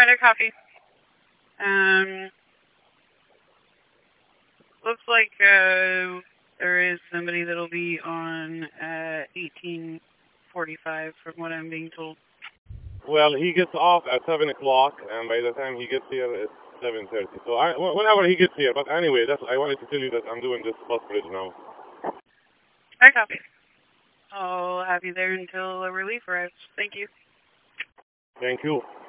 Alright, I copy. Looks like there is somebody that'll be on 18:45 from what I'm being told. Well, he gets off at 7 o'clock, and by the time he gets here, it's 7:30. So whenever he gets here. But anyway, I wanted to tell you that I'm doing this bus bridge now. I copy. I'll have you there until a relief arrives. Thank you. Thank you.